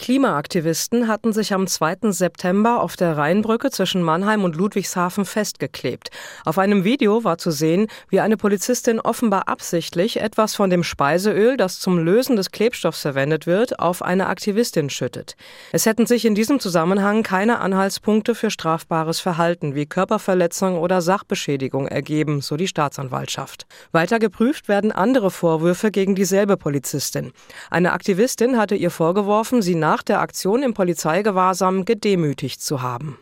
Klimaaktivisten hatten sich am 2. September auf der Rheinbrücke zwischen Mannheim und Ludwigshafen festgeklebt. Auf einem Video war zu sehen, wie eine Polizistin offenbar absichtlich etwas von dem Speiseöl, das zum Lösen des Klebstoffs verwendet wird, auf eine Aktivistin schüttet. Es hätten sich in diesem Zusammenhang keine Anhaltspunkte für strafbares Verhalten wie Körperverletzung oder Sachbeschädigung ergeben, so die Staatsanwaltschaft. Weiter geprüft werden andere Vorwürfe gegen dieselbe Polizistin. Eine Aktivistin hatte ihr vorgeworfen, sie nach der Aktion im Polizeigewahrsam gedemütigt zu haben.